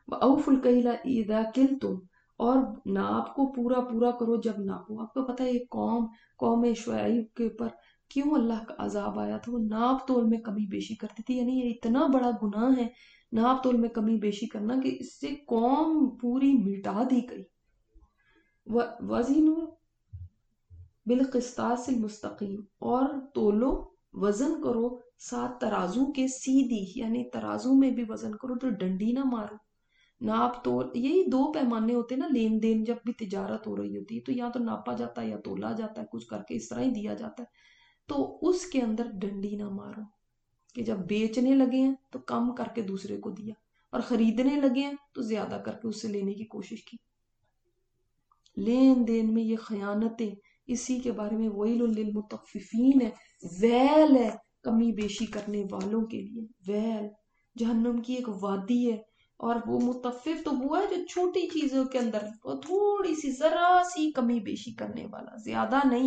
وَأَوْفُوا الْكَيْلَ إِذَا كِلْتُمْ، اور ناپ کو پورا پورا کرو جب ناپو۔ آپ کو پتہ ہے یہ قوم شعیب کے اوپر کیوں اللہ کا عذاب آیا تھا؟ وہ ناپ تول میں کمی بیشی کرتی تھی، یعنی یہ اتنا بڑا گناہ ہے ناپ تول میں کمی بیشی کرنا کہ اس سے قوم پوری مٹا دی گئی۔ وَوَزِنُوا بالقسطاس المستقیم، اور تولو وزن کرو ساتھ ترازو کے سیدھی، یعنی ترازو میں بھی وزن کرو تو ڈنڈی نہ مارو۔ ناپ تول یہی دو پیمانے ہوتے ہیں نا، لین دین جب بھی تجارت ہو رہی ہوتی ہے تو یا تو ناپا جاتا ہے یا تولا جاتا ہے، کچھ کر کے اس طرح ہی دیا جاتا ہے، تو اس کے اندر ڈنڈی نہ مارو کہ جب بیچنے لگے ہیں تو کم کر کے دوسرے کو دیا، اور خریدنے لگے ہیں تو زیادہ کر کے اس سے لینے کی کوشش کی۔ لین دین میں یہ خیانتیں، اسی کے بارے میں ویل للمطففین ہے، ویل ہے کمی بیشی کرنے والوں کے لیے، ویل جہنم کی ایک وادی ہے۔ اور وہ متفف تو وہ ہے جو چھوٹی چیزوں کے اندر وہ تھوڑی سی ذرا سی کمی بیشی کرنے والا، زیادہ نہیں،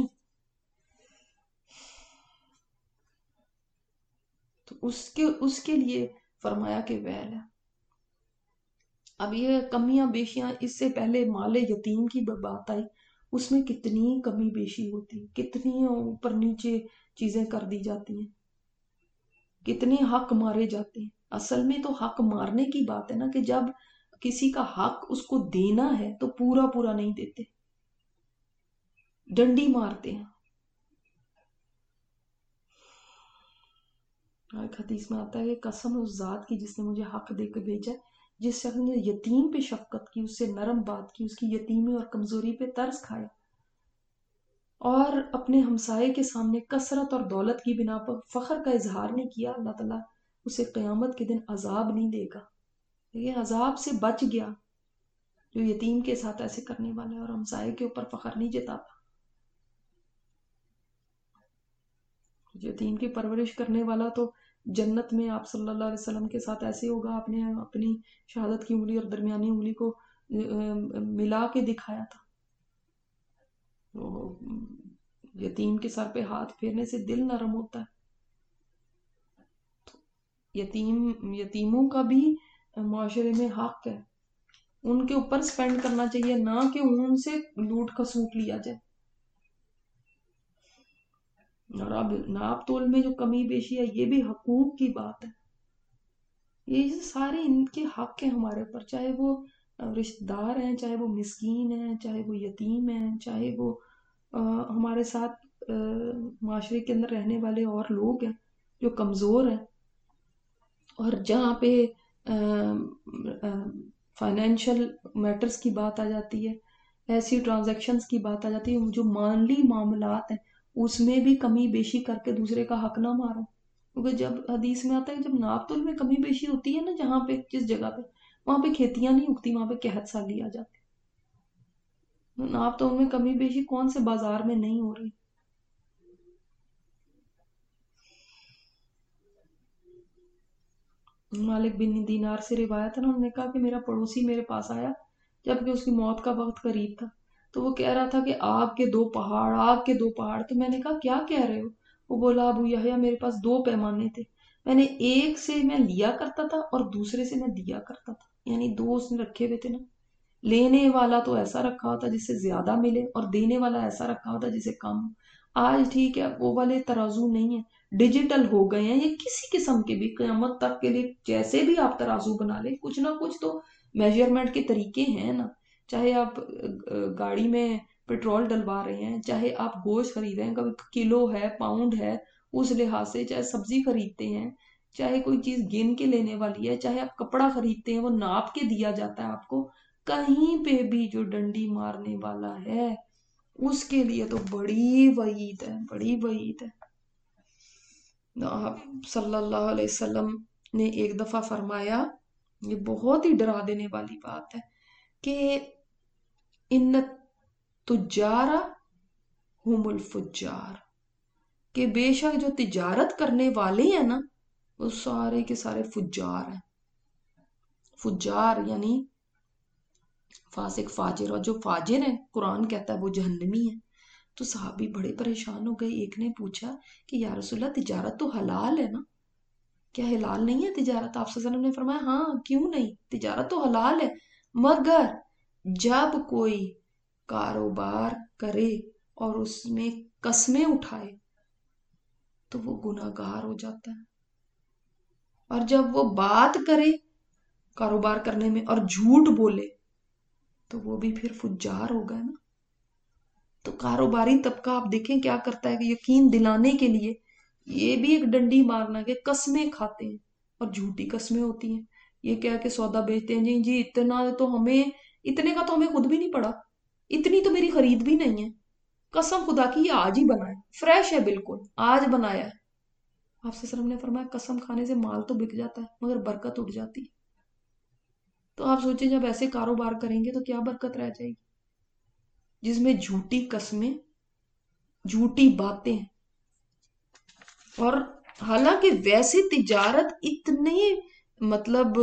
تو اس کے لیے فرمایا کہ ویل ہے۔ اب یہ کمیاں بیشیاں، اس سے پہلے مال یتیم کی بات آئی، اس میں کتنی کمی بیشی ہوتی، کتنی اوپر نیچے چیزیں کر دی جاتی ہیں، کتنے حق مارے جاتے ہیں۔ اصل میں تو حق مارنے کی بات ہے نا، کہ جب کسی کا حق اس کو دینا ہے تو پورا پورا نہیں دیتے، ڈنڈی مارتے ہیں۔ ایک حدیث میں آتا ہے کہ قسم اس ذات کی جس نے مجھے حق دے کے بھیجا، جس شخص نے یتیم پہ شفقت کی، اس سے نرم بات کی، اس کی یتیمی اور کمزوری پہ ترس کھایا، اور اپنے ہمسائے کے سامنے کثرت اور دولت کی بنا پر فخر کا اظہار نہیں کیا، اللہ تعالیٰ اسے قیامت کے دن عذاب نہیں دے گا۔ یہ عذاب سے بچ گیا جو یتیم کے ساتھ ایسے کرنے والا ہے اور ہمسائے کے اوپر فخر نہیں جتاتا۔ یتیم کی پرورش کرنے والا تو جنت میں آپ صلی اللہ علیہ وسلم کے ساتھ ایسے ہوگا، آپ نے اپنی شہادت کی انگلی اور درمیانی انگلی کو ملا کے دکھایا تھا۔ یتیم کے سر پہ ہاتھ پھیرنے سے دل نرم ہوتا ہے۔ یتیموں کا بھی معاشرے میں حق ہے، ان کے اوپر سپینڈ کرنا چاہیے، نہ کہ ان سے لوٹ کھسوٹ لیا جائے۔ اور اب ناپ تول میں جو کمی بیشی ہے یہ بھی حقوق کی بات ہے، یہ سارے ان کے حق ہیں ہمارے اوپر، چاہے وہ رشتہ دار ہیں، چاہے وہ مسکین ہیں، چاہے وہ یتیم ہیں، چاہے وہ ہمارے ساتھ معاشرے کے اندر رہنے والے اور لوگ ہیں جو کمزور ہیں۔ اور جہاں پہ فائنینشل میٹرز کی بات آ جاتی ہے، ایسی ٹرانزیکشنز کی بات آ جاتی ہے جو مالی معاملات ہیں، اس میں بھی کمی بیشی کر کے دوسرے کا حق نہ مارو، کیونکہ جب حدیث میں آتا ہے جب ناپ تول میں کمی بیشی ہوتی ہے نا، جہاں پہ جس جگہ پہ، وہاں پہ کھیتیاں نہیں اگتی، وہاں پہ قحط سالی آ جاتی۔ ناپ تول میں کمی بیشی کون سے بازار میں نہیں ہو رہی؟ مالک بن دینار سے روایت ہے نا، انہوں نے کہا کہ میرا پڑوسی میرے پاس آیا جبکہ اس کی موت کا وقت قریب تھا، تو وہ کہہ رہا تھا کہ آگ کے دو پہاڑ، آگ کے دو پہاڑ۔ تو میں نے کہا کیا کہہ رہے ہو؟ وہ بولا ابو یحییٰ میرے پاس دو پیمانے تھے، میں نے ایک سے میں لیا کرتا تھا اور دوسرے سے میں دیا کرتا تھا، یعنی دو اس نے رکھے ہوئے تھے نا، لینے والا تو ایسا رکھا ہوتا جس سے زیادہ ملے اور دینے والا ایسا رکھا ہوتا جسے کم۔ آج ٹھیک ہے وہ والے ترازو نہیں ہیں، ڈیجیٹل ہو گئے ہیں، یہ کسی قسم کے بھی قیامت تک کے لیے جیسے بھی آپ ترازو بنا لیں، کچھ نہ کچھ تو میجرمنٹ کے طریقے ہیں نا، چاہے آپ گاڑی میں پیٹرول ڈلوا رہے ہیں، چاہے آپ گوشت خرید رہے ہیں، کبھی کلو ہے، پاؤنڈ ہے، اس لحاظ سے، چاہے سبزی خریدتے ہیں، چاہے کوئی چیز گن کے لینے والی ہے، چاہے آپ کپڑا خریدتے ہیں وہ ناپ کے دیا جاتا ہے آپ کو، کہیں پہ بھی جو ڈنڈی مارنے والا ہے اس کے لیے تو بڑی وعید ہے، بڑی وعید ہے۔ آپ صلی اللہ علیہ وسلم نے ایک دفعہ فرمایا، یہ بہت ہی ڈرا دینے والی بات ہے، کہ ان تجار ہم الفجار، کہ بے شک جو تجارت کرنے والے ہیں نا وہ سارے کے سارے فجار ہیں۔ فجار یعنی فاسق فاجر، اور جو فاجر ہیں قرآن کہتا ہے وہ جہنمی ہے۔ تو صحابی بڑے پریشان ہو گئے، ایک نے پوچھا کہ یا رسول اللہ تجارت تو حلال ہے نا؟ کیا حلال نہیں ہے تجارت؟ آپ صلی اللہ علیہ وسلم نے فرمایا ہاں کیوں نہیں، تجارت تو حلال ہے، مگر جب کوئی کاروبار کرے اور اس میں قسمیں اٹھائے تو وہ گناہ گار ہو جاتا ہے، اور جب وہ بات کرے کاروبار کرنے میں اور جھوٹ بولے تو وہ بھی پھر فجار ہوگا نا۔ تو کاروباری طبقہ آپ دیکھیں کیا کرتا ہے کہ یقین دلانے کے لیے یہ بھی ایک ڈنڈی مارنا کہ قسمیں کھاتے ہیں، اور جھوٹی قسمیں ہوتی ہیں۔ یہ کیا کہ سودا بیچتے ہیں، جی جی اتنا تو ہمیں، اتنے کا تو ہمیں خود بھی نہیں پڑا، اتنی تو میری خرید بھی نہیں ہے، قسم خدا کی یہ آج ہی بنا ہے، فریش ہے بالکل، آج بنایا ہے۔ آپ سے وسلم نے فرمایا قسم کھانے سے مال تو بک جاتا ہے مگر برکت اٹھ جاتی ہے۔ تو آپ سوچیں جب ایسے کاروبار کریں گے تو کیا برکت رہ جائے گی، جس میں جھوٹی قسمیں، جھوٹی باتیں، اور حالانکہ ویسے تجارت اتنی مطلب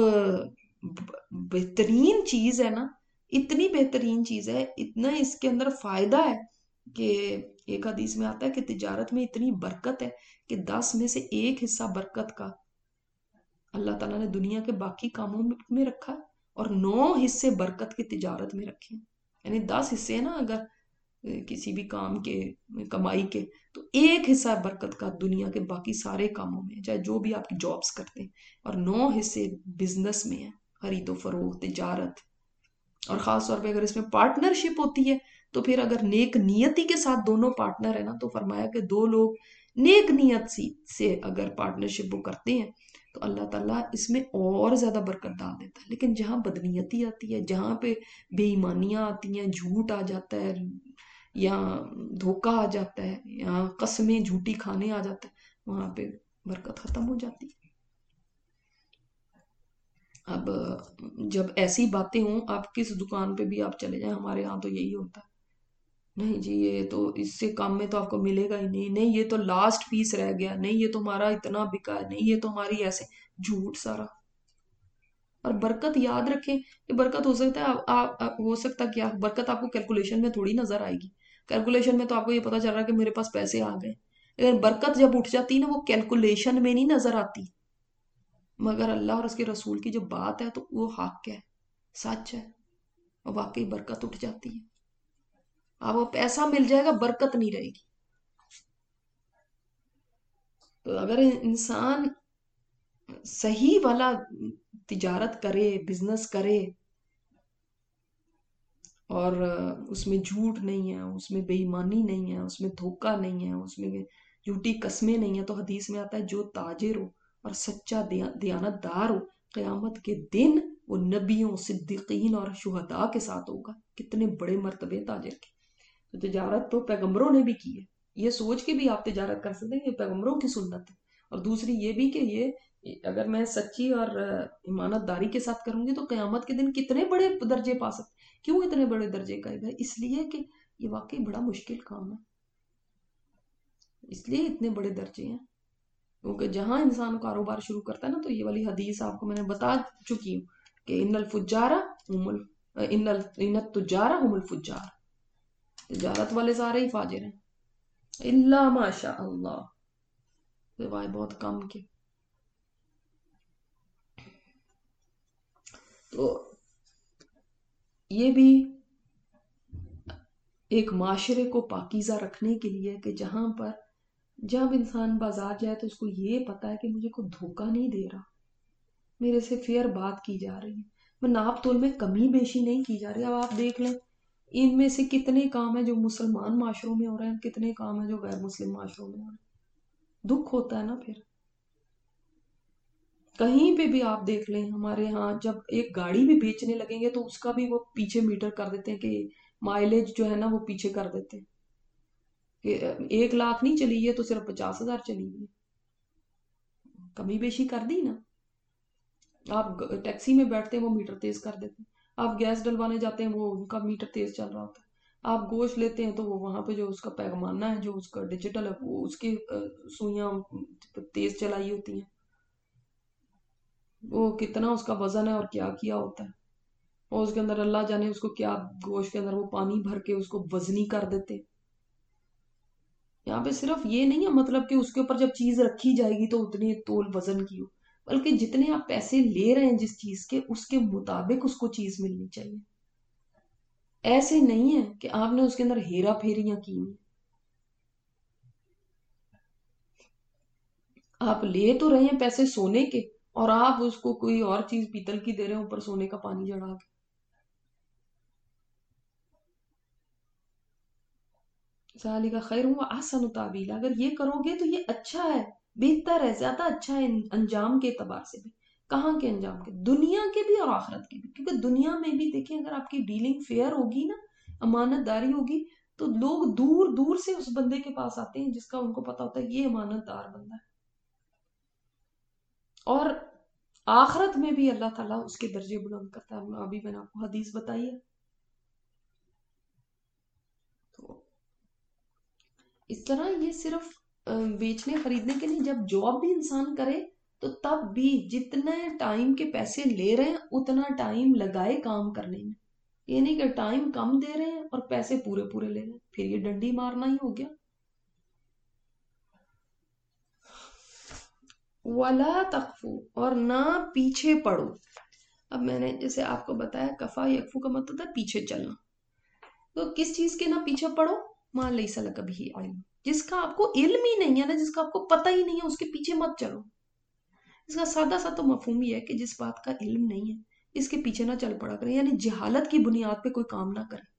بہترین چیز ہے نا، اتنی بہترین چیز ہے، اتنا اس کے اندر فائدہ ہے کہ ایک حدیث میں آتا ہے کہ تجارت میں اتنی برکت ہے کہ 10 میں سے 1 حصہ برکت کا اللہ تعالیٰ نے دنیا کے باقی کاموں میں رکھا، اور 9 حصے برکت کی تجارت میں رکھے، یعنی 10 حصے نا اگر کسی بھی کام کے، کمائی کے، تو 1 حصہ برکت کا دنیا کے باقی سارے کاموں میں، چاہے جو بھی آپ کی جابز کرتے ہیں، اور 9 حصے بزنس میں ہیں، خرید و فروخت، تجارت۔ اور خاص طور پہ اگر اس میں پارٹنرشپ ہوتی ہے تو پھر اگر نیک نیتی کے ساتھ دونوں پارٹنر ہیں نا، تو فرمایا کہ 2 لوگ نیک نیت سے اگر پارٹنرشپ وہ کرتے ہیں تو اللہ تعالیٰ اس میں اور زیادہ برکت ڈال دیتا ہے۔ لیکن جہاں بدنیتی آتی ہے، جہاں پہ بے ایمانیاں آتی ہیں، جھوٹ آ جاتا ہے، یا دھوکہ آ جاتا ہے، یا قسمیں جھوٹی کھانے آ جاتا ہے، وہاں پہ برکت ختم ہو جاتی ہے۔ اب جب ایسی باتیں ہوں، آپ کس دکان پہ بھی آپ چلے جائیں، ہمارے ہاں تو یہی ہوتا ہے، نہیں جی یہ تو اس سے کم میں تو آپ کو ملے گا ہی نہیں، نہیں یہ تو لاسٹ پیس رہ گیا، نہیں یہ تو ہمارا اتنا بکا ہے، نہیں یہ تو ہماری ایسے، جھوٹ سارا۔ اور برکت یاد رکھیں کہ برکت ہو سکتا ہے ہو سکتا کیا، برکت آپ کو کیلکولیشن میں تھوڑی نظر آئے گی، کیلکولیشن میں تو آپ کو یہ پتا چل رہا ہے کہ میرے پاس پیسے آ گئے، لیکن برکت جب اٹھ جاتی نا وہ کیلکولیشن میں نہیں نظر آتی، مگر اللہ اور اس کے رسول کی جو بات ہے تو وہ حق ہے، سچ ہے، اور واقعی برکت اٹھ جاتی ہے۔ آپ کو پیسہ مل جائے گا، برکت نہیں رہے گی۔ تو اگر انسان صحیح والا تجارت کرے، بزنس کرے، اور اس میں جھوٹ نہیں ہے، اس میں بے ایمانی نہیں ہے، اس میں دھوکہ نہیں ہے، اس میں جھوٹی قسمیں نہیں ہیں، تو حدیث میں آتا ہے جو تاجر ہو اور سچا دیانت دار ہو، قیامت کے دن وہ نبیوں، صدیقین اور شہداء کے ساتھ ہوگا۔ کتنے بڑے مرتبے تاجر کے! تو تجارت تو پیغمبروں نے بھی کی ہے، یہ سوچ کے بھی آپ تجارت کر سکتے ہیں، یہ پیغمبروں کی سنت ہے۔ اور دوسری یہ بھی کہ یہ اگر میں سچی اور امانت داری کے ساتھ کروں گی تو قیامت کے دن کتنے بڑے درجے پا سکتے۔ کیوں اتنے بڑے درجے کا ہے؟ اس لیے کہ یہ واقعی بڑا مشکل کام ہے، اس لیے اتنے بڑے درجے ہیں، کیونکہ جہاں انسان کاروبار شروع کرتا ہے نا، تو یہ والی حدیث آپ کو میں نے بتا چکی ہوں کہ ان التجار هم الفجار، تجارت والے سارے ہی فاجر ہیں، اللہ ماشاء اللہ، سوائے بہت کم کے۔ تو یہ بھی ایک معاشرے کو پاکیزہ رکھنے کے لیے کہ جہاں پر جب انسان بازار جائے تو اس کو یہ پتا ہے کہ مجھے کوئی دھوکہ نہیں دے رہا، میرے سے فیئر بات کی جا رہی ہے، میں ناپ تول میں کمی بیشی نہیں کی جا رہی۔ اب آپ دیکھ لیں ان میں سے کتنے کام ہیں جو مسلمان معاشروں میں ہو رہے ہیں، کتنے کام ہیں جو غیر مسلم معاشروں میں ہو رہے ہیں، دکھ ہوتا ہے نا پھر۔ کہیں پہ بھی آپ دیکھ لیں، ہمارے ہاں جب ایک گاڑی بھی بیچنے لگیں گے تو اس کا بھی وہ پیچھے میٹر کر دیتے ہیں کہ مائلیج جو ہے نا وہ پیچھے کر دیتے ہیں کہ 1 لاکھ نہیں چلی ہے تو صرف 50,000 چلی گئی، کمی بیشی کر دی نا۔ آپ ٹیکسی میں بیٹھتے ہیں وہ میٹر تیز کر دیتے ہیں، آپ گیس ڈلوانے جاتے ہیں وہ ان کا میٹر تیز چل رہا ہوتا ہے، آپ گوشت لیتے ہیں تو وہ وہاں پہ جو اس کا پیغمانہ ہے، جو اس کا ڈیجیٹل ہے، وہ اس کی سوئیاں تیز چلائی ہوتی ہیں، وہ کتنا اس کا وزن ہے اور کیا کیا ہوتا ہے، اور اس کے اندر اللہ جانے اس کو کیا، گوشت کے اندر وہ پانی بھر کے اس کو وزنی کر دیتے۔ یہاں پہ صرف یہ نہیں ہے مطلب کہ اس کے اوپر جب چیز رکھی جائے گی تو اتنی تول وزن کی ہو، بلکہ جتنے آپ پیسے لے رہے ہیں جس چیز کے، اس کے مطابق اس کو چیز ملنی چاہیے. ایسے نہیں ہے کہ آپ نے اس کے اندر ہیرا پھیریاں کی ہیں. آپ لے تو رہے ہیں پیسے سونے کے، اور آپ اس کو کوئی اور چیز پیتل کی دے رہے ہیں اوپر سونے کا پانی چڑھا کے. ذالک خیر و احسن تعویلا، اگر یہ کرو گے تو یہ اچھا ہے، بہتر ہے، زیادہ اچھا ہے انجام کے اعتبار سے بھی. کہاں کے انجام کے؟ دنیا کے بھی اور آخرت کے بھی. کیونکہ دنیا میں بھی دیکھیں، اگر آپ کی ڈیلنگ فیئر ہوگی نا، امانت داری ہوگی، تو لوگ دور دور سے اس بندے کے پاس آتے ہیں جس کا ان کو پتا ہوتا ہے یہ امانت دار بندہ ہے. اور آخرت میں بھی اللہ تعالیٰ اس کے درجے بلند کرتا ہے. ابھی میں نے آپ کو حدیث بتائی ہے. تو اس طرح یہ صرف بیچنے خریدنے کے نہیں، جب جاب بھی انسان کرے تو تب بھی جتنے ٹائم کے پیسے لے رہے ہیں اتنا ٹائم لگائے کام کرنے میں. یہ نہیں کہ ٹائم کم دے رہے ہیں اور پیسے پورے پورے لے رہے ہیں، پھر یہ ڈنڈی مارنا ہی ہو گیا. وَلَا تَقْفُوا، اور نہ پیچھے پڑو. اب میں نے جیسے آپ کو بتایا، کفا یکفو کا مطلب ہے پیچھے چلنا. تو کس چیز کے نہ پیچھے پڑو؟ مَا لَيْسَ لَكَ بِهِ عِلْمٌ، جس کا آپ کو علم ہی نہیں ہے نا، جس کا آپ کو پتہ ہی نہیں ہے، اس کے پیچھے مت چلو. اس کا سادہ سا تو مفہوم یہ ہے کہ جس بات کا علم نہیں ہے اس کے پیچھے نہ چل پڑا کریں. یعنی جہالت کی بنیاد پہ کوئی کام نہ کریں.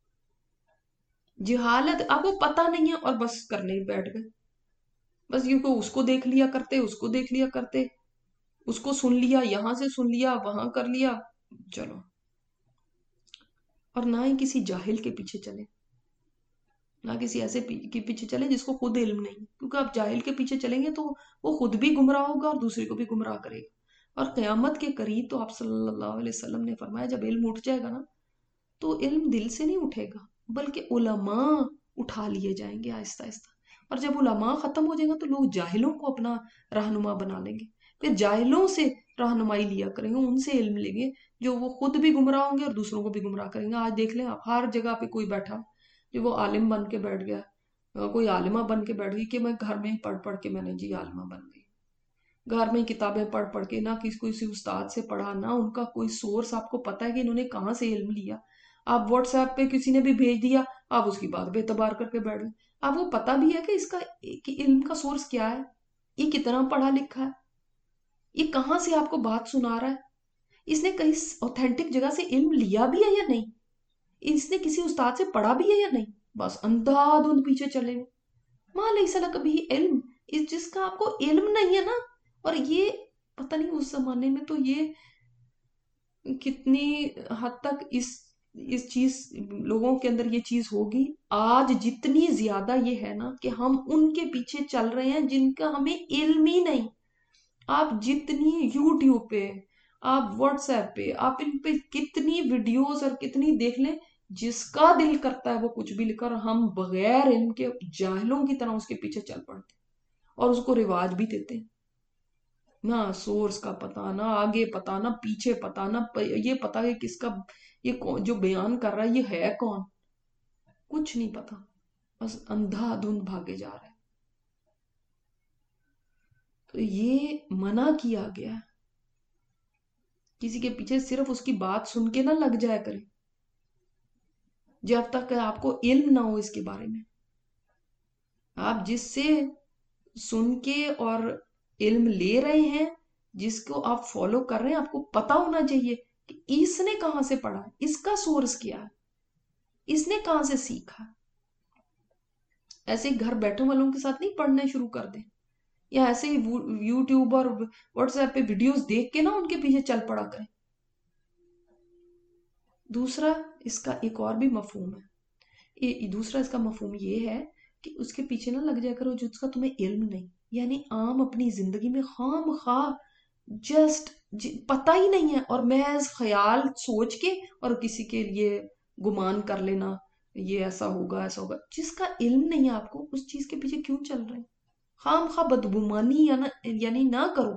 جہالت، آپ کو پتہ نہیں ہے اور بس کرنے بیٹھ گئے. بس یوں کہ اس کو دیکھ لیا کرتے، اس کو دیکھ لیا کرتے، اس کو سن لیا، یہاں سے سن لیا، وہاں کر لیا، چلو. اور نہ ہی کسی جاہل کے پیچھے چلے، نہ کسی ایسے کے پیچھے چلے جس کو خود علم نہیں. کیونکہ آپ جاہل کے پیچھے چلیں گے تو وہ خود بھی گمراہ ہوگا اور دوسرے کو بھی گمراہ کرے گا. اور قیامت کے قریب تو آپ صلی اللہ علیہ وسلم نے فرمایا جب علم اٹھ جائے گا نا، تو علم دل سے نہیں اٹھے گا بلکہ علماء اٹھا لیے جائیں گے آہستہ آہستہ. اور جب علماء ختم ہو جائیں گا تو لوگ جاہلوں کو اپنا رہنما بنا لیں گے. پھر جاہلوں سے رہنمائی لیا کریں گے، ان سے علم لیں گے، جو وہ خود بھی گمراہ ہوں گے اور دوسروں کو بھی گمراہ کریں گے. آج دیکھ لیں آپ، ہر جگہ پہ کوئی بیٹھا جو وہ عالم بن کے بیٹھ گیا، کوئی عالمہ بن کے بیٹھ گئی کہ میں گھر میں ہی پڑھ پڑھ کے میں نے جی عالمہ بن گئی. گھر میں ہی کتابیں پڑھ پڑھ کے، نہ کسی استاد سے پڑھا، نہ ان کا کوئی سورس آپ کو پتا ہے کہ انہوں نے کہاں سے علم لیا. آپ واٹس ایپ پہ کسی نے بھی بھیج دیا، آپ اس کی بات بے اعتبار کر کے بیٹھ گئے. آپ کو پتا بھی ہے کہ اس کا علم کا سورس کیا ہے، یہ کتنا پڑھا لکھا ہے، یہ کہاں سے آپ کو بات سنا رہا ہے، اس نے کہیں اوتھینٹک جگہ سے علم لیا بھی ہے یا نہیں، اس نے کسی استاد سے پڑھا بھی ہے یا نہیں. بس اندھا دھند پیچھے چلے گئے. ماں لیس لک بھی علم، اس جس کا آپ کو علم نہیں ہے نا. اور یہ پتہ نہیں اس زمانے میں تو یہ کتنی حد تک اس چیز لوگوں کے اندر یہ چیز ہوگی. آج جتنی زیادہ یہ ہے نا کہ ہم ان کے پیچھے چل رہے ہیں جن کا ہمیں علم ہی نہیں. آپ جتنی یوٹیوب پہ، آپ واٹس ایپ پہ، آپ ان پہ کتنی ویڈیوز اور کتنی دیکھ لیں، جس کا دل کرتا ہے وہ کچھ بھی لکھ کر ہم بغیر علم کے جاہلوں کی طرح اس کے پیچھے چل پڑتے اور اس کو رواج بھی دیتے ہیں. نہ سورس کا پتا، نہ آگے پتا، نہ پیچھے پتا، نہ یہ پتا کہ کس کا یہ جو بیان کر رہا ہے یہ ہے کون، کچھ نہیں پتا. بس اندھا دھند بھاگے جا رہے ہیں. تو یہ منع کیا گیا ہے. کسی کے پیچھے صرف اس کی بات سن کے نہ لگ جایا کریں جب تک آپ کو علم نہ ہو اس کے بارے میں. آپ جس سے سن کے اور علم لے رہے ہیں، جس کو آپ فالو کر رہے ہیں، آپ کو پتا ہونا چاہیے کہ اس نے کہاں سے پڑھا، اس کا سورس کیا ہے، اس نے کہاں سے سیکھا. ایسے گھر بیٹھے والوں کے ساتھ نہیں پڑھنا شروع کر دیں، یا ایسے ہی یوٹیوب اور واٹس ایپ پہ ویڈیوز دیکھ کے نہ ان کے پیچھے چل پڑا کریں. دوسرا اس کا ایک اور بھی مفہوم ہے. دوسرا اس کا مفہوم یہ ہے کہ اس کے پیچھے نہ لگ جایا کرو جس کا تمہیں علم نہیں. یعنی عام اپنی زندگی میں خام خواہ جسٹ پتہ ہی نہیں ہے اور محض خیال سوچ کے اور کسی کے لیے گمان کر لینا یہ ایسا ہوگا ایسا ہوگا. جس کا علم نہیں ہے آپ کو اس چیز کے پیچھے کیوں چل رہے ہیں؟ خام خواہ بدگمانی یعنی نہ کرو.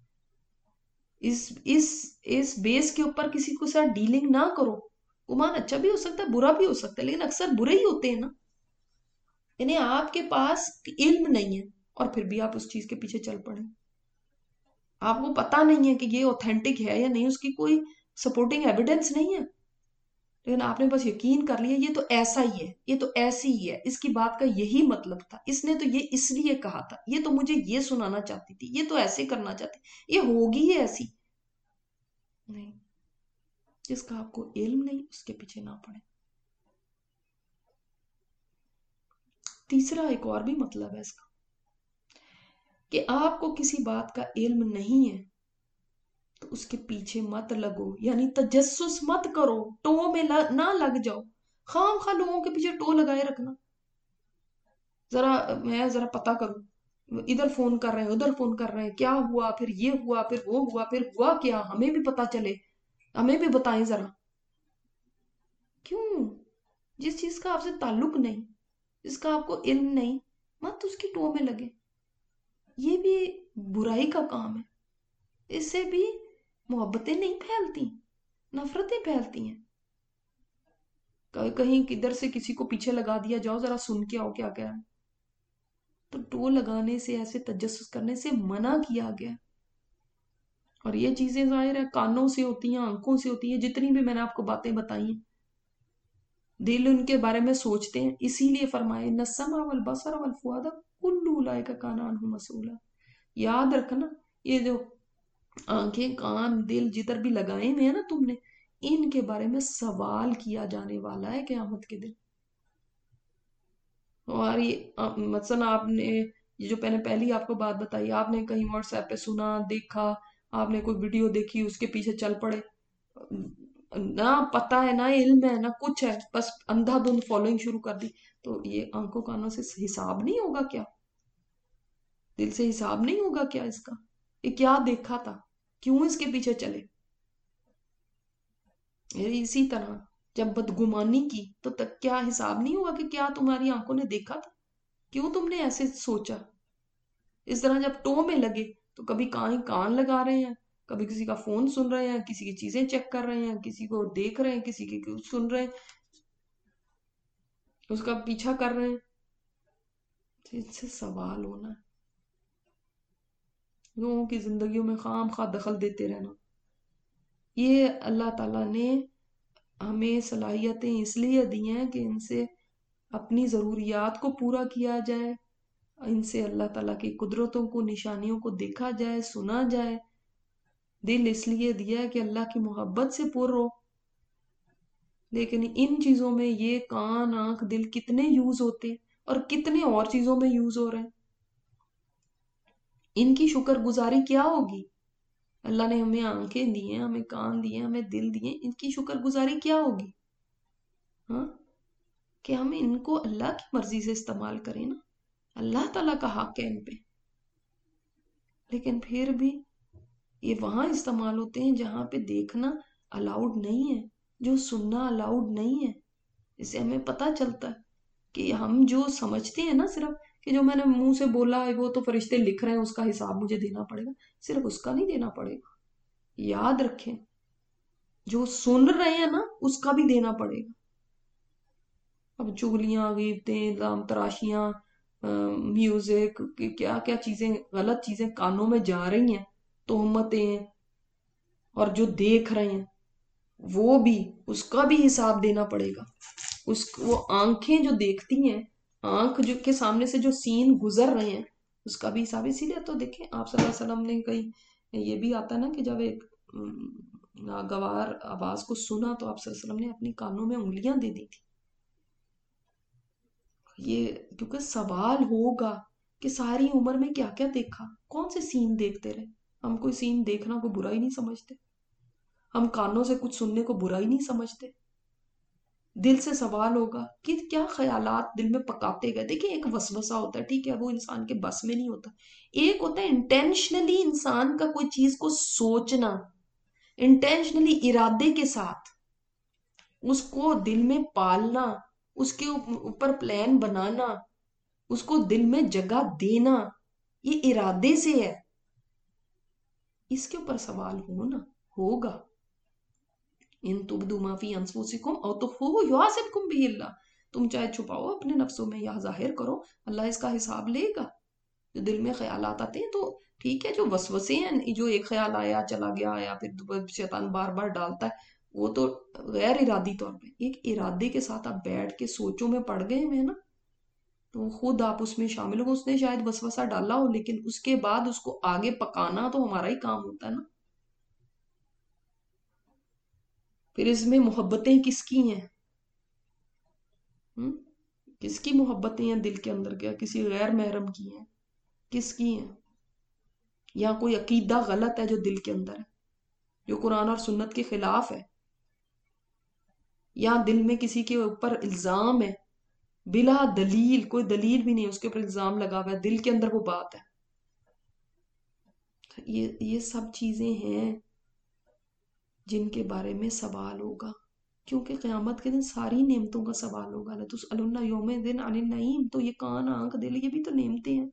اس بیس کے اوپر کسی کو ساتھ ڈیلنگ نہ کرو. گمان اچھا بھی ہو سکتا ہے، برا بھی ہو سکتا ہے، لیکن اکثر برے ہی ہوتے ہیں نا. یعنی آپ کے پاس علم نہیں ہے اور پھر بھی آپ اس چیز کے پیچھے چل پڑے. آپ کو پتا نہیں ہے کہ یہ اوتھینٹک ہے یا نہیں، اس کی کوئی سپورٹنگ ایویڈنس نہیں ہے، لیکن آپ نے بس یقین کر لیا یہ تو ایسا ہی ہے، یہ تو ایسی ہی ہے، اس کی بات کا یہی مطلب تھا، اس نے تو یہ اس لیے کہا تھا، یہ تو مجھے یہ سنانا چاہتی تھی، یہ تو ایسے کرنا چاہتی، یہ ہوگی ہی ایسی نہیں۔ جس کا آپ کو علم نہیں اس کے پیچھے نہ پڑے۔ تیسرا ایک اور بھی مطلب ہے اس کا، کہ آپ کو کسی بات کا علم نہیں ہے تو اس کے پیچھے مت لگو، یعنی تجسس مت کرو، ٹو میں نہ لگ جاؤ، خام خواہ لوگوں کے پیچھے ٹو لگائے رکھنا، میں ذرا پتا کروں، ادھر فون کر رہے ہیں ادھر فون کر رہے ہیں، کیا ہوا، پھر یہ ہوا، پھر وہ ہوا، پھر ہوا کیا، ہمیں بھی پتا چلے، ہمیں بھی بتائیں ذرا۔ کیوں؟ جس چیز کا آپ سے تعلق نہیں، جس کا آپ کو علم نہیں، مت اس کی ٹو میں لگے۔ یہ بھی برائی کا کام ہے، اس سے بھی محبتیں نہیں پھیلتی، نفرتیں پھیلتی ہیں۔ کہیں کدھر سے کسی کو پیچھے لگا دیا، جاؤ ذرا سن کے آؤ کیا کہہ رہے ہیں، تو ٹو لگانے سے، ایسے تجسس کرنے سے منع کیا گیا۔ اور یہ چیزیں ظاہر ہے کانوں سے ہوتی ہیں، آنکھوں سے ہوتی ہیں، جتنی بھی میں نے آپ کو باتیں بتائی ہیں، دل ان کے بارے میں سوچتے ہیں، اسی لیے فرمائے ان السمع والبصر والفؤاد کل اولئک کان عنہ مسئولا۔ یاد رکھنا، یہ جو آنکھیں، کان، دل جدھر بھی لگائے ہوئے ہیں نا تم نے، ان کے بارے میں سوال کیا جانے والا ہے قیامت کے دن۔ اور یہ مثلا آپ نے یہ جو میں نے پہلی آپ کو بات بتائی، آپ نے کہیں واٹس ایپ پہ سنا، دیکھا، آپ نے کوئی ویڈیو دیکھی، اس کے پیچھے چل پڑے، نہ پتا ہے، نہ علم ہے، نہ کچھ ہے، بس اندھا دھند فالوئنگ شروع کر دی، تو یہ آنکھوں کانوں سے حساب نہیں ہوگا کیا؟ دل سے حساب نہیں ہوگا کیا اس کا؟ یہ کیا دیکھا تھا، کیوں اس کے پیچھے چلے؟ اسی طرح جب بدگمانی کی تو تک کیا حساب نہیں ہوا کہ کیا تمہاری آنکھوں نے دیکھا تھا، کیوں تم نے ایسے سوچا؟ اس طرح جب ٹو میں لگے تو کبھی کان لگا رہے ہیں، کبھی کسی کا فون سن رہے ہیں، کسی کی چیزیں چیک کر رہے ہیں، کسی کو دیکھ رہے ہیں، کسی کی سن رہے ہیں، اس کا پیچھا کر رہے ہیں، تو اس سے سوال ہونا ہے۔ لوگوں کی زندگیوں میں خام خواہ دخل دیتے رہنا، یہ اللہ تعالیٰ نے ہمیں صلاحیتیں اس لیے دی ہیں کہ ان سے اپنی ضروریات کو پورا کیا جائے، ان سے اللہ تعالیٰ کی قدرتوں کو، نشانیوں کو دیکھا جائے، سنا جائے۔ دل اس لیے دیا ہے کہ اللہ کی محبت سے پر ہو، لیکن ان چیزوں میں یہ کان، آنکھ، دل کتنے یوز ہوتے ہیں اور کتنے اور چیزوں میں یوز ہو رہے ہیں، ان کی شکر گزاری کیا ہوگی؟ اللہ نے ہمیں آنکھیں دی ہیں، ہمیں کان دیے، ہمیں دل دیے، ان کی شکر گزاری کیا ہوگی؟ ہاں، کہ ہم ان کو اللہ کی مرضی سے استعمال کریں نا، اللہ تعالیٰ کا حق ہے ان پہ۔ لیکن پھر بھی یہ وہاں استعمال ہوتے ہیں جہاں پہ دیکھنا الاؤڈ نہیں ہے، جو سننا الاؤڈ نہیں ہے۔ اس سے ہمیں پتہ چلتا ہے کہ ہم جو سمجھتے ہیں نا صرف کہ جو میں نے منہ سے بولا ہے وہ تو فرشتے لکھ رہے ہیں، اس کا حساب مجھے دینا پڑے گا، صرف اس کا نہیں دینا پڑے گا۔ یاد رکھیں، جو سن رہے ہیں نا اس کا بھی دینا پڑے گا۔ اب چغلیاں، غیبتیں، الزام تراشیاں، میوزک، کیا کیا چیزیں، غلط چیزیں کانوں میں جا رہی ہیں، تہمتیں، اور جو دیکھ رہے ہیں وہ بھی، اس کا بھی حساب دینا پڑے گا۔ وہ آنکھیں جو دیکھتی ہیں، آنکھ جو کے سامنے سے جو سین گزر رہے ہیں، اس کا بھی حساب۔ اسی لیے تو دیکھیں آپ صلی اللہ علیہ وسلم نے کہیں یہ بھی آتا ہے نا کہ جب ایک ناگوار آواز کو سنا تو آپ صلی اللہ علیہ وسلم نے اپنی کانوں میں انگلیاں دے دی تھی۔ یہ کیونکہ سوال ہوگا کہ ساری عمر میں کیا کیا دیکھا، کون سے سین دیکھتے رہے۔ ہم کوئی سین دیکھنا کو برا ہی نہیں سمجھتے، ہم کانوں سے کچھ سننے کو برا ہی نہیں سمجھتے۔ دل سے سوال ہوگا کہ کیا خیالات دل میں پکاتے گئے۔ دیکھیں ایک وسوسہ ہوتا ہے، ٹھیک ہے، وہ انسان کے بس میں نہیں ہوتا۔ ایک ہوتا ہے انٹینشنلی انسان کا کوئی چیز کو سوچنا، انٹینشنلی ارادے کے ساتھ اس کو دل میں پالنا، اس کے اوپر پلان بنانا، اس کو دل میں جگہ دینا، یہ ارادے سے ہے۔ اس کے اوپر سوال ہوگا۔ ان تبدو ما فی انفسکم او تخفوہ یحاسبکم بہ اللہ، تم چاہے چھپاؤ اپنے نفسوں میں یا ظاہر کرو، اللہ اس کا حساب لے گا۔ جو دل میں خیالات آتے ہیں تو ٹھیک ہے جو وسوسے ہیں، جو ایک خیال آیا چلا گیا، آیا پھر شیطان بار بار ڈالتا ہے، وہ تو غیر ارادی طور پہ، ایک ارادے کے ساتھ آپ بیٹھ کے سوچوں میں پڑ گئے ہیں نا، تو خود آپ اس میں شامل ہو، اس نے شاید وسوسہ ڈالا ہو لیکن اس کے بعد اس کو آگے پکانا تو ہمارا ہی کام ہوتا ہے نا۔ پھر اس میں محبتیں کس کی ہیں؟ کس کی محبتیں ہیں دل کے اندر؟ کیا کسی غیر محرم کی ہیں؟ کس کی ہیں؟ یا کوئی عقیدہ غلط ہے جو دل کے اندر ہے، جو قرآن اور سنت کے خلاف ہے، یا دل میں کسی کے اوپر الزام ہے بلا دلیل، کوئی دلیل بھی نہیں، اس کے اوپر الزام لگا ہوا ہے، دل کے اندر وہ بات ہے۔ یہ سب چیزیں ہیں جن کے بارے میں سوال ہوگا، کیونکہ قیامت کے دن ساری نعمتوں کا سوال ہوگا۔ لَتُسْأَلُنَّ يَوْمَئِذٍ عَنِ النَّعِيمِ، تو یہ کان آنکھ دل یہ بھی تو نعمتیں ہیں،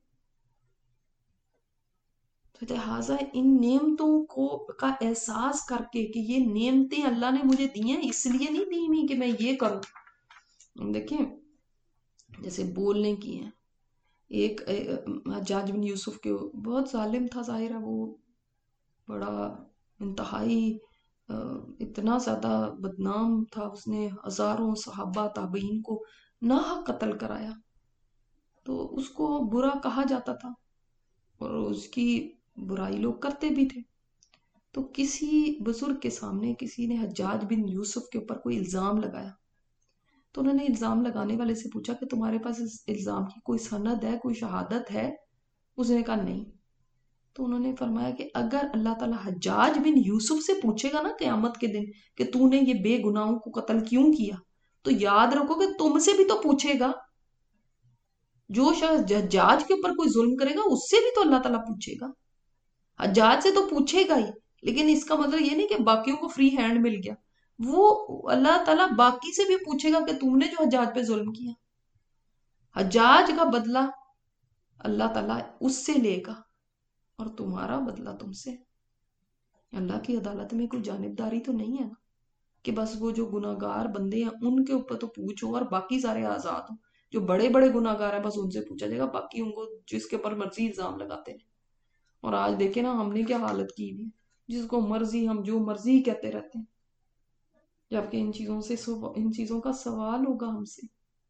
تو لہٰذا ان نعمتوں کا احساس کر کے کہ یہ نعمتیں اللہ نے مجھے دی ہیں، اس لیے نہیں دی ہوئی کہ میں یہ کروں۔ دیکھیں جیسے بولنے کی ہیں، ایک حجاج بن یوسف کے بہت ظالم تھا ظاہر ہے، وہ بڑا انتہائی اتنا زیادہ بدنام تھا، اس نے ہزاروں صحابہ تابعین کو ناحق قتل کرایا، تو اس کو برا کہا جاتا تھا اور اس کی برائی لوگ کرتے بھی تھے۔ تو کسی بزرگ کے سامنے کسی نے حجاج بن یوسف کے اوپر کوئی الزام لگایا، تو انہوں نے الزام لگانے والے سے پوچھا کہ تمہارے پاس اس الزام کی کوئی سند ہے، کوئی شہادت ہے؟ اس نے کہا نہیں۔ تو انہوں نے فرمایا کہ اگر اللہ تعالیٰ حجاج بن یوسف سے پوچھے گا نا قیامت کے دن کہ تو نے یہ بے گناہوں کو قتل کیوں کیا، تو یاد رکھو کہ تم سے بھی تو پوچھے گا۔ جو شخص حجاج کے اوپر کوئی ظلم کرے گا اس سے بھی تو اللہ تعالیٰ پوچھے گا، حجاج سے تو پوچھے گا ہی، لیکن اس کا مطلب یہ نہیں کہ باقیوں کو فری ہینڈ مل گیا، وہ اللہ تعالیٰ باقی سے بھی پوچھے گا کہ تم نے جو حجاج پہ ظلم کیا، حجاج کا بدلہ اللہ تعالیٰ اس سے لے گا اور تمہارا بدلہ تم سے۔ اللہ کی عدالت میں کوئی جانبداری تو نہیں ہے نا کہ بس وہ جو گناہگار بندے ہیں ان کے اوپر تو پوچھو اور باقی سارے آزاد ہوں، جو بڑے بڑے گناہگار ہیں بس ان سے پوچھا جائے گا، باقی ان کو جس کے اوپر مرضی الزام لگاتے ہیں۔ اور آج دیکھیں نا ہم نے کیا حالت کی ہوئی ہے، جس کو مرضی ہم جو مرضی کہتے رہتے ہیں، جبکہ ان چیزوں کا سوال ہوگا ہم سے۔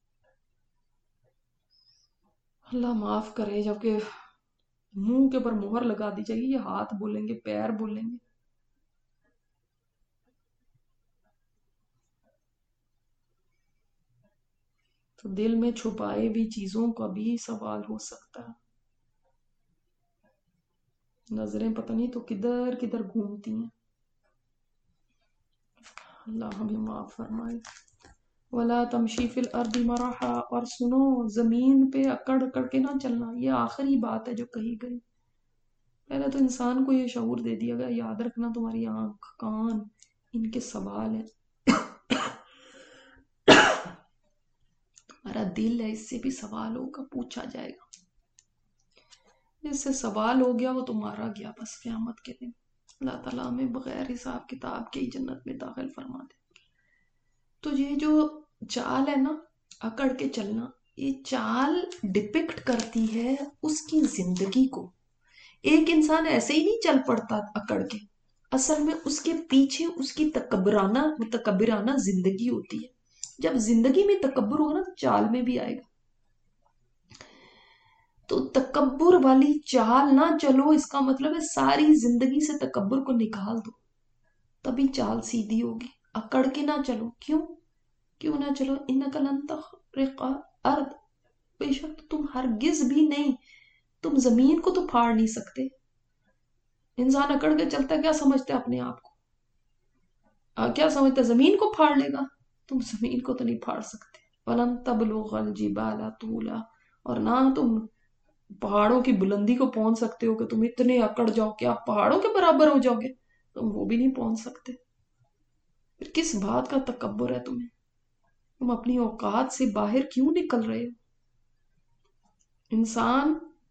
اللہ معاف کرے، جبکہ منہ کے اوپر مہر لگا دی جائے گی، یہ ہاتھ بولیں گے، پیر بولیں گے۔ تو دل میں چھپائے بھی چیزوں کا بھی سوال ہو سکتا ہے۔ نظریں پتہ نہیں تو کدھر کدھر گھومتی ہیں، اللہ ہمیں معاف فرمائے۔ وَلَا تَمْشِي فِي الْأَرْضِ مَرَحًا، اور سنو زمین پہ اکڑ اکڑ کے نہ چلنا، یہ آخری بات ہے جو کہی گئی۔ پہلے تو انسان کو یہ شعور دے دیا گیا، یاد رکھنا تمہاری آنکھ کان ان کے سوال ہیں، تمہارا دل ہے اس سے بھی سوال ہوگا، پوچھا جائے گا، جس سے سوال ہو گیا وہ تمہارا گیا بس قیامت کے دن۔ اللہ تعالیٰ ہمیں بغیر حساب کتاب کے ہی جنت میں داخل فرما دے۔ تو یہ جو چال ہے نا اکڑ کے چلنا، یہ چال ڈپکٹ کرتی ہے اس کی زندگی کو۔ ایک انسان ایسے ہی نہیں چل پڑتا اکڑ کے، اصل میں اس کے پیچھے اس کی متکبرانہ زندگی ہوتی ہے۔ جب زندگی میں تکبر ہوگا نا تو چال میں بھی آئے گا۔ تو تکبر والی چال نہ چلو، اس کا مطلب ہے ساری زندگی سے تکبر کو نکال دو، تبھی چال سیدھی ہوگی۔ اکڑ کے نہ چلو، کیوں نہ چلو؟ انک لن تخرق الارض، بے شک تم ہرگز بھی نہیں، تم زمین کو تو پھاڑ نہیں سکتے۔ انسان اکڑ کے چلتا ہے، کیا سمجھتا ہے اپنے آپ کو؟ کیا سمجھتا ہے زمین کو پھاڑ لے گا؟ تم زمین کو تو نہیں پھاڑ سکتے۔ وَلَن تَبْلُغَ الْجِبَالَ طُولًا، اور نہ تم پہاڑوں کی بلندی کو پہنچ سکتے ہو کہ تم اتنے اکڑ جاؤ کہ آپ پہاڑوں کے برابر ہو جاؤ گے، تم وہ بھی نہیں پہنچ سکتے۔ پھر کس بات کا تکبر ہے تمہیں؟ تم اپنی اوقات سے باہر کیوں نکل رہے ہو؟ انسان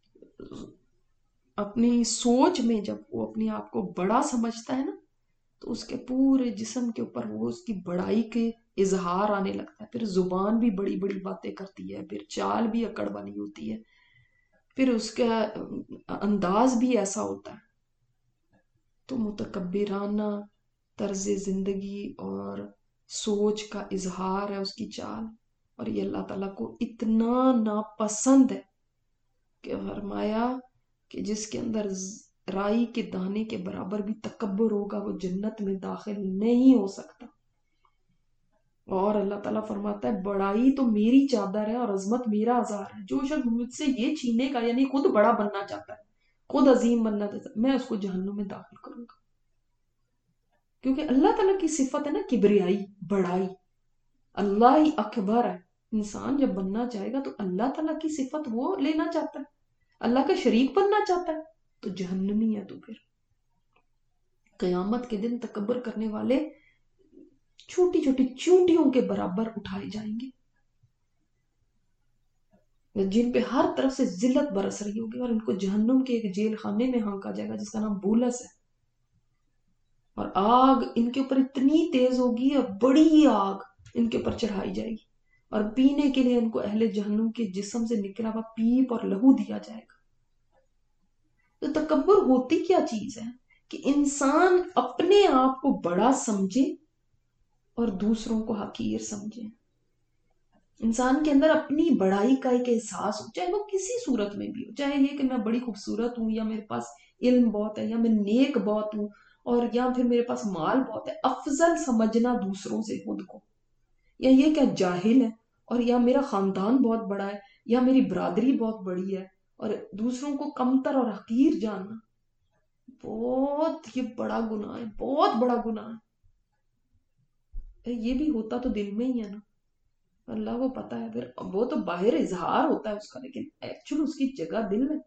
اپنی سوچ میں جب وہ اپنے آپ کو بڑا سمجھتا ہے نا تو اس کے پورے جسم کے اوپر وہ اس کی بڑائی کے اظہار آنے لگتا ہے، پھر زبان بھی بڑی بڑی باتیں کرتی ہے، پھر چال بھی اکڑ والی ہوتی ہے، پھر اس کا انداز بھی ایسا ہوتا ہے. تو متکبرانہ طرز زندگی اور سوچ کا اظہار ہے اس کی چال. اور یہ اللہ تعالیٰ کو اتنا ناپسند ہے کہ فرمایا کہ جس کے اندر رائی کے دانے کے برابر بھی تکبر ہوگا وہ جنت میں داخل نہیں ہو سکتا. اور اللہ تعالیٰ فرماتا ہے بڑائی تو میری چادر ہے اور عظمت میرا ازار ہے. جو شخص مجھ سے یہ چھینے کا یعنی خود بڑا بننا چاہتا ہے, خود عظیم بننا چاہتا ہے, میں اس کو جہنم میں داخل کروں گا. کیونکہ اللہ تعالیٰ کی صفت ہے نا کبریائی, بڑائی. اللہ ہی اکبر ہے. انسان جب بننا چاہے گا تو اللہ تعالیٰ کی صفت وہ لینا چاہتا ہے, اللہ کا شریک بننا چاہتا ہے تو جہنمی ہے. تو پھر قیامت کے دن تکبر کرنے والے چھوٹی چھوٹی چونٹیوں کے برابر اٹھائے جائیں گے, جن پہ ہر طرف سے ذلت برس رہی ہوگی, اور ان کو جہنم کے ایک جیل خانے میں ہانکا جائے گا جس کا نام بولس ہے. اور آگ ان کے اوپر اتنی تیز ہوگی, اور بڑی آگ ان کے اوپر چڑھائی جائے گی, اور پینے کے لیے ان کو اہل جہنم کے جسم سے نکلا ہوا پیپ اور لہو دیا جائے گا. تو تکبر ہوتی کیا چیز ہے کہ انسان اپنے آپ کو بڑا سمجھے اور دوسروں کو حقیر سمجھے. انسان کے اندر اپنی بڑائی کا ایک احساس ہو, چاہے وہ کسی صورت میں بھی ہو, چاہے یہ کہ میں بڑی خوبصورت ہوں, یا میرے پاس علم بہت ہے, یا میں نیک بہت ہوں, اور یا پھر میرے پاس مال بہت ہے. افضل سمجھنا دوسروں سے خود کو, یا یہ کہ جاہل ہے, اور یا میرا خاندان بہت بڑا ہے, یا میری برادری بہت بڑی ہے, اور دوسروں کو کمتر اور حقیر جاننا, بہت یہ بڑا گناہ ہے, بہت بڑا گناہ ہے. یہ بھی ہوتا تو دل میں ہی ہے نا, اللہ کو پتا ہے. پھر وہ تو باہر اظہار ہوتا ہے اس کا, لیکن ایکچولی اس کی جگہ دل میں.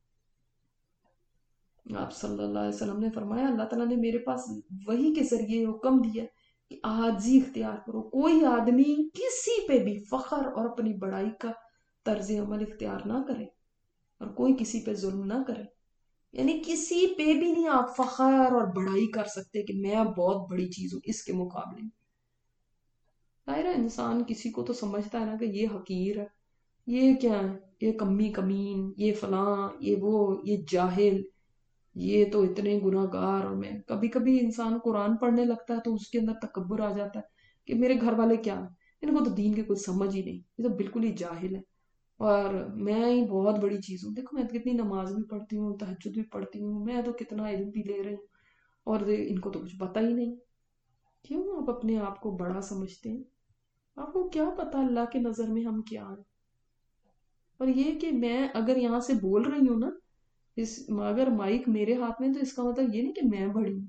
آپ صلی اللہ علیہ وسلم نے فرمایا اللہ تعالیٰ نے میرے پاس وحی کے ذریعے حکم دیا کہ عاجزی اختیار کرو. کوئی آدمی کسی پہ بھی فخر اور اپنی بڑائی کا طرز عمل اختیار نہ کرے, اور کوئی کسی پہ ظلم نہ کرے. یعنی کسی پہ بھی نہیں آپ فخر اور بڑائی کر سکتے کہ میں بہت بڑی چیز ہوں اس کے مقابلے میں. ظاہر ہے انسان کسی کو تو سمجھتا ہے نا کہ یہ حقیر ہے, یہ کیا ہے, یہ کمی کمین, یہ فلاں, یہ وہ, یہ جاہل, یہ تو اتنے گناہ گار. اور میں کبھی کبھی انسان قرآن پڑھنے لگتا ہے تو اس کے اندر تکبر آ جاتا ہے کہ میرے گھر والے کیا ہیں, ان کو تو دین کے کچھ سمجھ ہی نہیں, یہ تو بالکل ہی جاہل ہے, اور میں ہی بہت بڑی چیز ہوں. دیکھو میں کتنی نماز بھی پڑھتی ہوں, تہجد بھی پڑھتی ہوں, میں تو کتنا علم بھی لے رہی ہوں, اور ان کو تو کچھ پتہ ہی نہیں. کیوں آپ اپنے آپ کو بڑا سمجھتے ہیں؟ آپ کو کیا پتا اللہ کے نظر میں ہم کیا ہیں. اور یہ کہ میں اگر یہاں سے بول رہی ہوں نا, اگر مائک میرے ہاتھ میں, تو اس کا مطلب یہ نہیں کہ میں بڑی ہوں.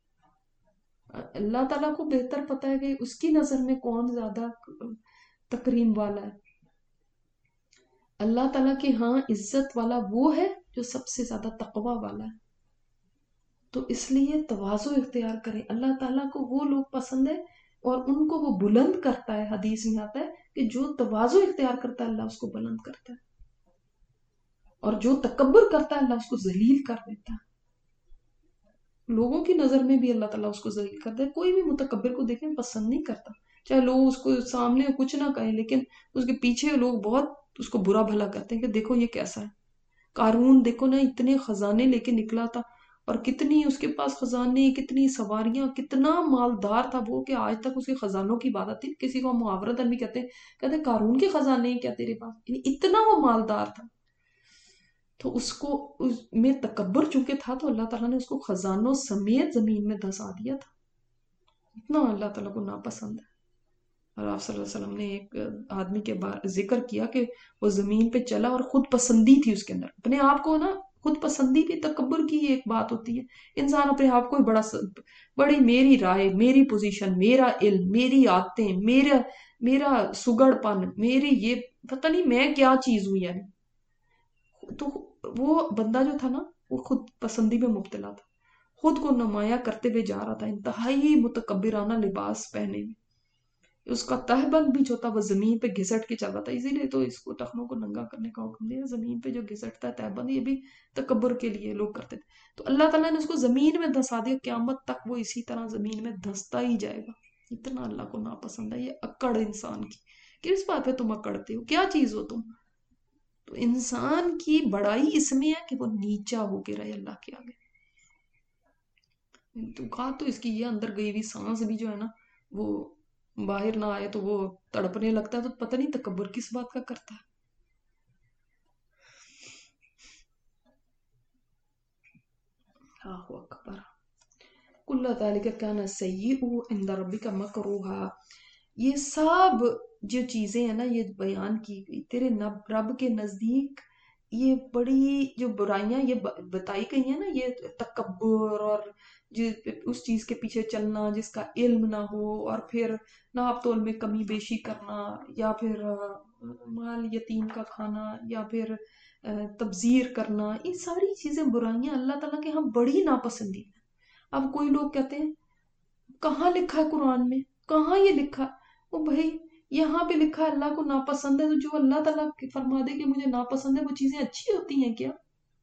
اللہ تعالیٰ کو بہتر پتا ہے کہ اس کی نظر میں کون زیادہ تکریم والا ہے. اللہ تعالیٰ کے ہاں عزت والا وہ ہے جو سب سے زیادہ تقوی والا ہے. تو اس لیے تواضع اختیار کریں. اللہ تعالیٰ کو وہ لوگ پسند ہے اور ان کو وہ بلند کرتا ہے. حدیث میں آتا ہے کہ جو تواضع اختیار کرتا ہے اللہ اس کو بلند کرتا ہے, اور جو تکبر کرتا ہے اللہ اس کو ذلیل کر دیتا ہے. لوگوں کی نظر میں بھی اللہ تعالیٰ اس کو ذلیل کرتا ہے. کوئی بھی متکبر کو دیکھیں پسند نہیں کرتا, چاہے لوگ اس کو سامنے کچھ نہ کہیں, لیکن اس کے پیچھے لوگ بہت اس کو برا بھلا کرتے ہیں کہ دیکھو یہ کیسا ہے. قارون دیکھو نا, اتنے خزانے لے کے نکلا تھا, اور کتنی اس کے پاس خزانے, کتنی سواریاں, کتنا مالدار تھا وہ, کہ آج تک اس کے خزانوں کی بات آتی. کسی کو محاورتاً بھی کہتے قارون کے خزانے کیا تیرے پاس, یعنی اتنا وہ مالدار تھا. تو اس کو اس میں تکبر چونکہ تھا تو اللہ تعالیٰ نے اس کو خزانوں سمیت زمین میں دھسا دیا تھا. اتنا اللہ تعالیٰ کو ناپسند ہے. اور آپ صلی اللہ علیہ وسلم نے ایک آدمی کے ذکر کیا کہ وہ زمین پہ چلا اور خود پسندی تھی اس کے اندر. اپنے آپ کو نا خود پسندی بھی تکبر کی ایک بات ہوتی ہے. انسان اپنے آپ کو بڑی میری رائے, میری پوزیشن, میرا علم, میری عادتیں, میرا سگڑ پن, میری یہ پتہ نہیں میں کیا چیز ہوں. یعنی تو وہ بندہ جو تھا نا وہ خود پسندی میں مبتلا تھا, خود کو نمایاں کرتے ہوئے جا رہا تھا, انتہائی متکبرانہ لباس پہنے میں. اس کا تہبند بھی جو تھا وہ زمین پہ گھسٹ کے چل رہا تھا. اسی لیے تو اس کو ٹخنوں کو ننگا کرنے کا حکم دیا. زمین پہ جو گھسٹتا ہے تہبند, یہ بھی تکبر کے لیے لوگ کرتے تھے. تو اللہ تعالیٰ نے اس کو زمین میں دھسا دیا. قیامت تک وہ اسی طرح زمین میں دھستا ہی جائے گا. اتنا اللہ کو ناپسند ہے یہ اکڑ انسان کی. کس بات پہ تم اکڑتے ہو, کیا چیز ہو تم؟ تو انسان کی بڑائی اس میں ہے کہ وہ نیچا ہو کے رہے اللہ کے آگے. تو کہا تو اس کی یہ اندر گئی ہوئی سانس بھی جو ہے نا وہ باہر نہ آئے تو وہ تڑپنے لگتا ہے، تو پتہ نہیں تکبر کس بات کا کرتا ہے. اللہ اکبر. کل ذالک کان سیئہ عند ربک مکروہا. یہ سب جو چیزیں ہیں نا یہ بیان کی گئی تیرے رب کے نزدیک، یہ بڑی جو برائیاں یہ بتائی گئی ہیں نا، یہ تکبر اور اس چیز کے پیچھے چلنا جس کا علم نہ ہو، اور پھر ناپ تول میں کمی بیشی کرنا، یا پھر مال یتیم کا کھانا، یا پھر تبذیر کرنا، یہ ساری چیزیں برائیاں اللہ تعالیٰ کے ہاں بڑی ناپسندی. اب کوئی لوگ کہتے ہیں کہاں لکھا ہے قرآن میں، کہاں یہ لکھا؟ وہ بھائی یہاں پہ لکھا ہے اللہ کو ناپسند ہے، تو جو اللہ تعالیٰ فرما دے کہ مجھے ناپسند ہے وہ چیزیں اچھی ہوتی ہیں کیا؟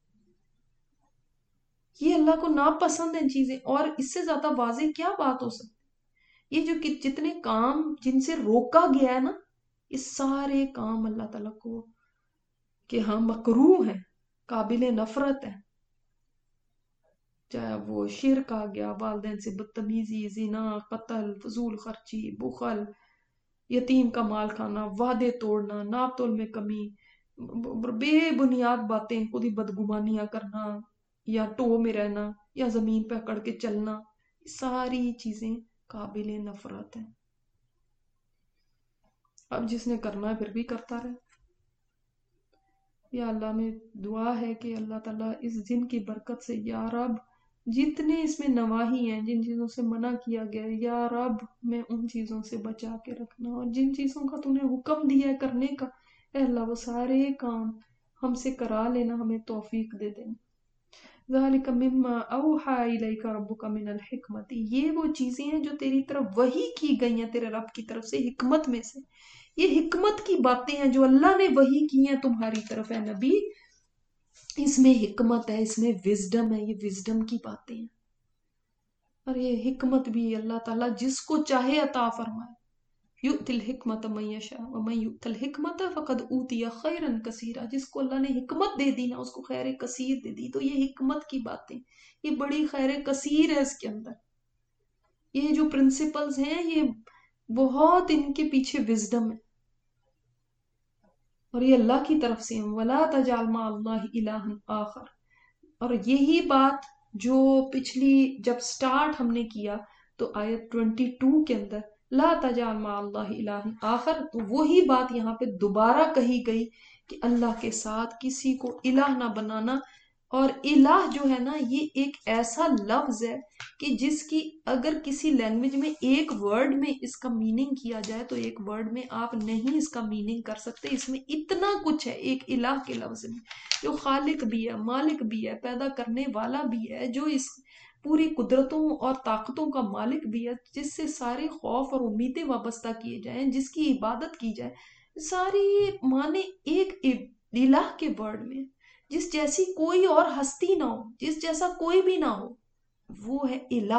یہ اللہ کو ناپسند ہیں چیزیں، اور اس سے زیادہ واضح کیا بات ہو سکتی؟ یہ جو جتنے کام جن سے روکا گیا ہے نا، یہ سارے کام اللہ تعالیٰ کو کہ ہاں مکروہ ہیں، قابل نفرت ہیں. چاہے وہ شرک آ گیا، والدین سے بدتمیزی، زنا، قتل، فضول خرچی، بخل، یتیم کا مال کھانا، وعدے توڑنا، ناپ تول میں کمی، بے بنیاد باتیں، خود ہی بدگمانیاں کرنا، یا ٹو میں رہنا، یا زمین پہ اکڑ کے چلنا، ساری چیزیں قابل نفرت ہیں. اب جس نے کرنا ہے پھر بھی کرتا رہے. یا اللہ میں دعا ہے کہ اللہ تعالیٰ اس دن کی برکت سے یا رب جتنے اس میں نواحی ہیں، جن چیزوں سے منع کیا گیا ہے، یا رب میں ان چیزوں سے بچا کے رکھنا، اور جن چیزوں کا تو نے حکم دیا ہے کرنے کا، اے اللہ وہ سارے کام ہم سے کرا لینا، ہمیں توفیق دے دینا. ذالک مما اوحی الیک ربک من الحکمت. یہ وہ چیزیں ہیں جو تیری طرف وحی کی گئی ہیں تیرے رب کی طرف سے، حکمت میں سے. یہ حکمت کی باتیں ہیں جو اللہ نے وحی کی ہیں تمہاری طرف ہے نبی. اس میں حکمت ہے، اس میں وزڈم ہے، یہ وزڈم کی باتیں ہیں. اور یہ حکمت بھی اللہ تعالیٰ جس کو چاہے عطا فرمائے. یؤتی الحکمت من یشاء ومن یؤت الحکمت فقد اوتی خیرا کثیرا. جس کو اللہ نے حکمت دے دی نا اس کو خیر کثیر دے دی. تو یہ حکمت کی باتیں، یہ بڑی خیر کثیر ہے اس کے اندر. یہ جو پرنسپلز ہیں یہ بہت ان کے پیچھے وزڈم ہے، اور یہ اللہ کی طرف سے ہیں. وَلَا تَجْعَلْ مَعَ اللَّهِ إِلَٰهًا آخر. اور یہی بات جو پچھلی جب سٹارٹ ہم نے کیا تو آیت 22 کے اندر لا تجعل مع اللہ الہ آخر، تو وہی بات یہاں پہ دوبارہ کہی گئی کہ اللہ کے ساتھ کسی کو الہ نہ بنانا. اور الہ جو ہے نا یہ ایک ایسا لفظ ہے کہ جس کی اگر کسی لینگویج میں ایک ورڈ میں اس کا میننگ کیا جائے تو ایک ورڈ میں آپ نہیں اس کا میننگ کر سکتے. اس میں اتنا کچھ ہے ایک الہ کے لفظ میں، جو خالق بھی ہے، مالک بھی ہے، پیدا کرنے والا بھی ہے، جو اس پوری قدرتوں اور طاقتوں کا مالک بھی ہے، جس سے سارے خوف اور امیدیں وابستہ کیے جائیں، جس کی عبادت کی جائے. ساری معنی ایک الہ کے ورڈ میں، جس جیسی کوئی اور ہستی نہ ہو، جس جیسا کوئی بھی نہ ہو، وہ ہے الہ.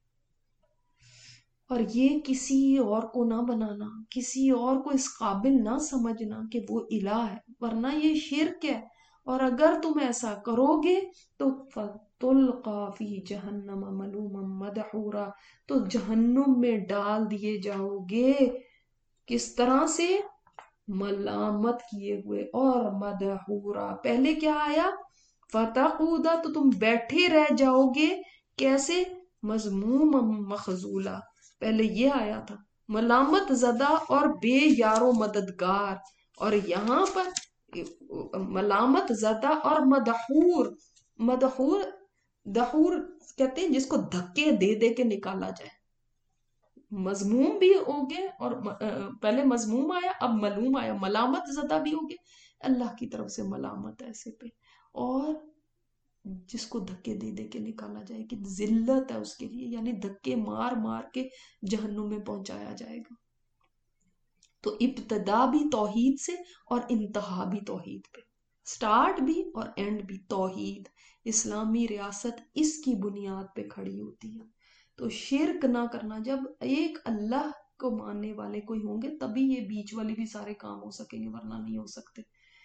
اور یہ کسی اور کو نہ بنانا، کسی اور کو اس قابل نہ سمجھنا کہ وہ الہ ہے، ورنہ یہ شرک ہے. اور اگر تم ایسا کرو گے تو فَتُلْقَى فِي جَهَنَّمَ مَلُومًا مَدْحُورًا. تو جہنم میں ڈال دیے جاؤ گے. کس طرح سے؟ ملامت کیے ہوئے اور مدحورا. پہلے کیا آیا؟ فَتَقُودَ. تو تم بیٹھے رہ جاؤ گے. کیسے؟ مذموما مخذولا. پہلے یہ آیا تھا ملامت زدہ اور بے یار و مددگار، اور یہاں پر ملامت زدہ اور مدحور. مدحور دحور کہتے ہیں جس کو دھکے دے دے کے نکالا جائے. مذموم بھی ہوگے، اور پہلے مذموم آیا اب ملوم آیا، ملامت زدہ بھی ہوگے، اللہ کی طرف سے ملامت ایسے پہ، اور جس کو دھکے دے دے کے نکالا جائے کہ ذلت ہے اس کے لیے، یعنی دھکے مار مار کے جہنم میں پہنچایا جائے گا. تو ابتدا بھی توحید سے اور انتہا بھی توحید پہ، سٹارٹ بھی اور اینڈ بھی توحید. اسلامی ریاست اس کی بنیاد پہ کھڑی ہوتی ہے. تو شرک نہ کرنا. جب ایک اللہ کو ماننے والے کوئی ہوں گے تبھی یہ بیچ والے بھی سارے کام ہو سکیں گے، ورنہ نہیں ہو سکتے.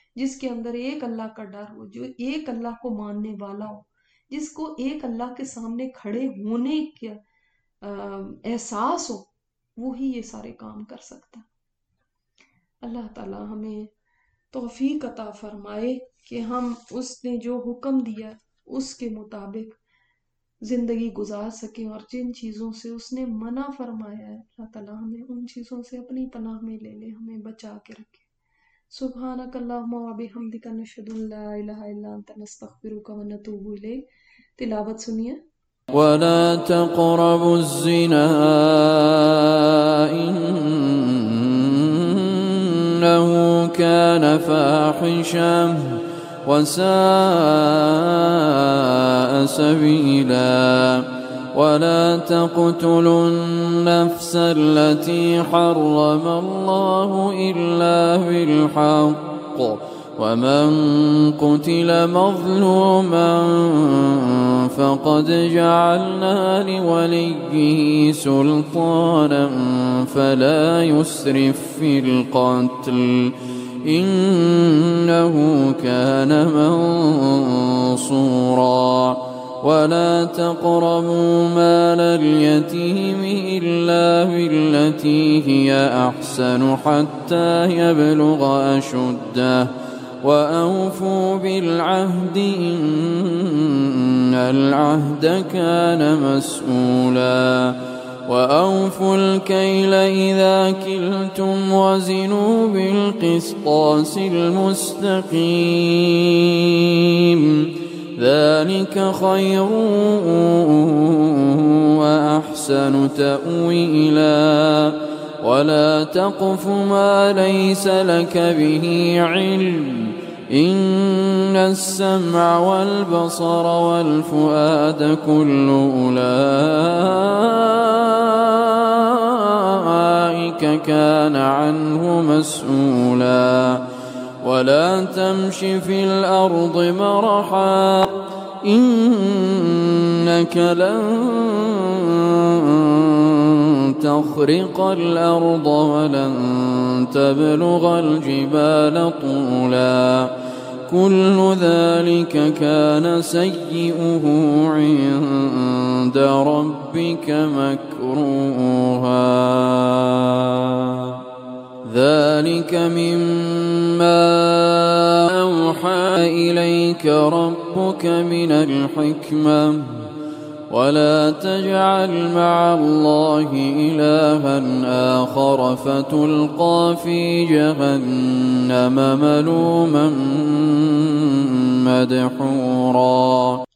जिसके अंदर एक अल्लाह का डर हो, जो एक अल्लाह को मानने वाला हो, जिसको एक अल्लाह के सामने खड़े होने का एहसास हो, वो ही ये सारे काम कर सकता है। अल्लाह ताला हमें तौफीक अता फरमाए कि हम उसने जो हुक्म दिया उसके मुताबिक जिंदगी गुजार सके, और जिन चीज़ों से उसने मना फरमाया है अल्लाह ताला हमें उन चीज़ों से अपनी पनाह में ले ले, हमें बचा के रखे। सुब्हानक अल्लाहुम्मा व बिहम्दिका नशहदु अल्ला इलाहा इल्ला अंता नस्तगफिरुका व नतूबु इलैक। तिलावत सुनिए। वला तक़रबुज़ ज़िना इन्नहु कान फ़ाहिशा वसाअ सबीला वला तक़तुलु النفس التي حرم الله إلا بالحق ومن قتل مظلوما فقد جعلنا لوليه سلطانا فلا يسرف في القتل إنه كان منصورا ولا تقربوا مال اليتيم إلا بالتي هي أحسن حتى يبلغ أشده وأوفوا بالعهد إن العهد كان مسؤولا وأوفوا الكيل إذا كلتم وزنوا بالقسطاس المستقيم ذلك خير وأحسن تأويلا ولا تقف ما ليس لك به علم إن السمع والبصر والفؤاد كل أولئك كان عنه مسؤولا ولا تمش في الأرض مرحا إنك لن تخرق الأرض ولن تبلغ الجبال طولا كل ذلك كان سيئه عند ربك مكروها ذلك مما أوحى إليك ربك من الحكمة ولا تجعل مع الله إلها آخر فتلقى في جهنم ملوما مدحورا